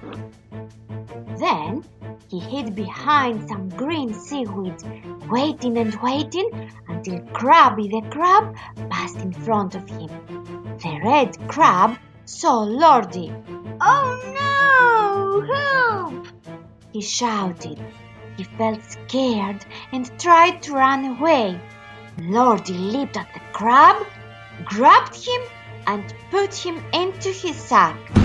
Then he hid behind some green seaweed, waiting and waiting until Krabby the Crab passed in front of him. The red crab saw Lordy. "Oh no! Help!" he shouted. He felt scared and tried to run away. Lordy leaped at the crab, grabbed him, and put him into his sack.